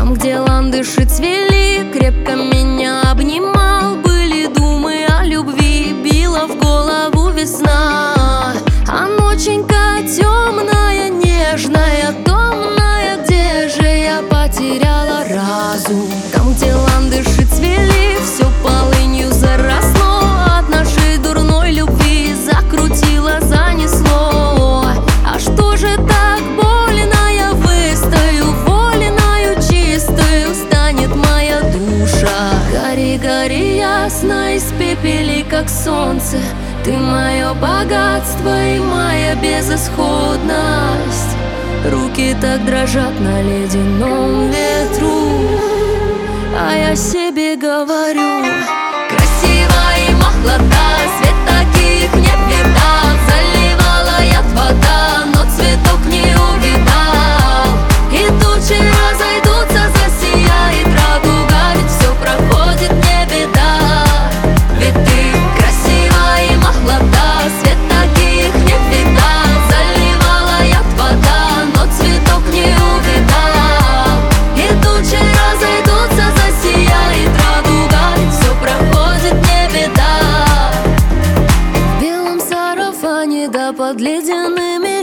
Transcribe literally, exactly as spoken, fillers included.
Там, где ландыши цвели, крепко меня обнимал. Были думы о любви, била в голову весна. А ноченька темная, нежная, томная, где же я потеряла разум? Там, где ландыши цвели, все полынью заросло. От нашей дурной любви закрутило, занесло. А что же так больно? Я выстою вольною, чистою станет моя душа. Гори, гори ясно, испепели, как солнце. Ты мое богатство и моя безысходность. Руки так дрожат на ледяном ветру, а я себе говорю: